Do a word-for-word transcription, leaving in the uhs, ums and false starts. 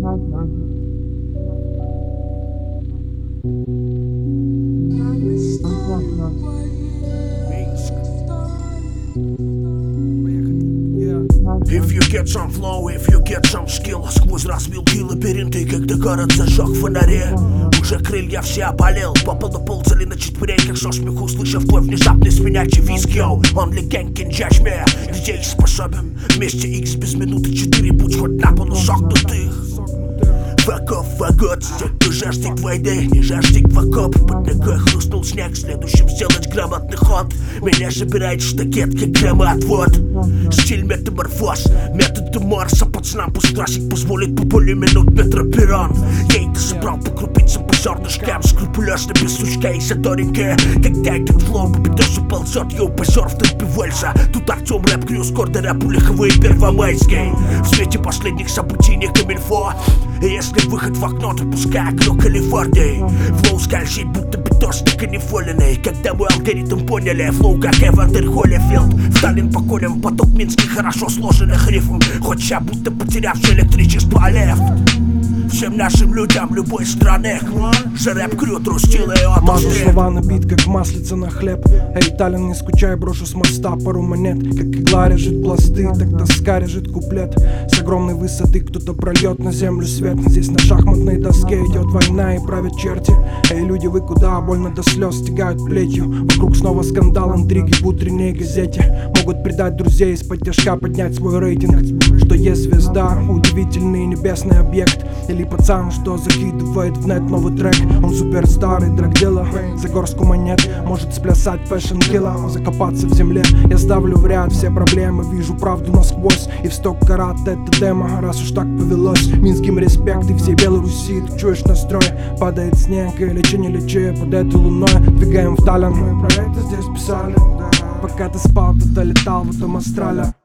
If you get some flow, if you get some skill. Сквозь развилки лабиринты, когда город зажег в фонаре. Уже крылья все опалил, попал на полцели на четвереньках со смеху, услышав твой внезапный свинячий визг. Йоу, only gang can judge me. Где ich способен, вместе X без минуты четыре, будь хоть на полу согнутых. Fuck off, fuck God, те, кто жаждет войны, не жаждет в окоп. Под ногой хрустнул снег, следующим сделать грамотный ход. Меня собирает штакет, как громоотвод. Стиль метаморфоз, методы Марса. Пацанам пусть трассик позволит по более минут метроперрон. Я это собрал по крупицам, по зернышкам. Скрупулезно, без сучка и задоренькая. Когда этот флоу по бедосу ползет, йоу, позер в темпе вальса. Тут Артем рэп, крюс, корда рэп, улиховые первомайские. В свете последних событий не камильфо. И если выход в окно, то пускай окно Калифорнии. Флоу скользит, будто битос не канифоленный. Когда мой алгоритм поняли, флоу как Эвандер Холлифилд. Сталин по колям, поток минских хорошо сложенных рифм. Хоть ща будто потерявший электричество лев. Всем нашим людям любой страны же рэп-крю трустила и от мажу слова на бит, как маслица на хлеб. Эй, Таллин, не скучай, брошу с моста пару монет. Как игла режет пласты, так тоска режет куплет. С огромной высоты кто-то прольет на землю свет. Здесь на шахматной доске идет война и правят черти. Эй, люди, вы куда? Больно до слез стягают плетью. Вокруг снова скандал, интриги в утренней газете. Могут предать друзей, из-под тяжка поднять свой рейтинг. Что есть звезда, удивительный небесный объект. Или пацан, что закидывает в нет новый трек. Он суперстар и драгдела. За горстку монет может сплясать фэшн килла. Закопаться в земле, я ставлю в ряд все проблемы. Вижу правду насквозь, и в сто карат это демо. Раз уж так повелось, Минским респект. И всей Белоруссии ты чуешь настрой. Падает снег, и лечи не лечи под этой луной. Двигаем в Таллин, мы про это здесь писали. Пока ты спал, кто-то летал в этом астрале.